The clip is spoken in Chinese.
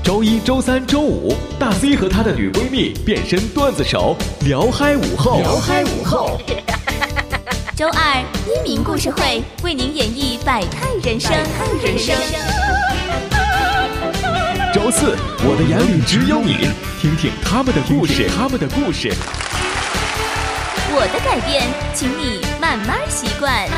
周一、周三、周五，大 C 和她的女闺蜜变身段子手，聊嗨午后。 周二，一鸣故事会为您演绎百态人生。 周四，我的眼里只有你，听听他们的故事。我的改变，请你慢慢习惯。